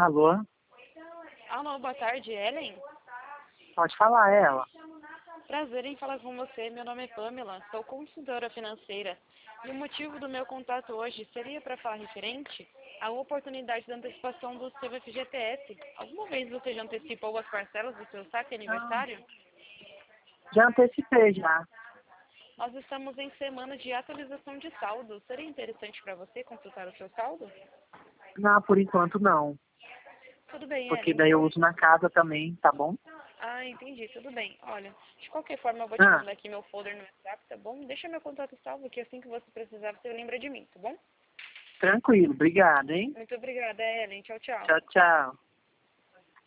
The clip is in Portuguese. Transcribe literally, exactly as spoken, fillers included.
Alô? Alô, boa tarde, Ellen. Pode falar, ela. Prazer em falar com você. Meu nome é Pamela, sou consultora financeira. E o motivo do meu contato hoje seria para falar referente à oportunidade da antecipação do seu F G T S. Alguma vez você já antecipou as parcelas do seu saque Ah, aniversário? já antecipei, já. Nós estamos em semana de atualização de saldo. Seria interessante para você consultar o seu saldo? Não, por enquanto não. Tudo bem, Porque Ellen. daí eu Então, uso na casa também, tá bom? ah, entendi, tudo bem. Olha, de qualquer forma eu vou te Ah, mandar aqui meu folder no WhatsApp, tá bom? Deixa meu contato salvo que assim que você precisar você lembra de mim, tá bom? tranquilo, obrigado, hein? Muito obrigada, Ellen. Tchau, tchau. Tchau, tchau.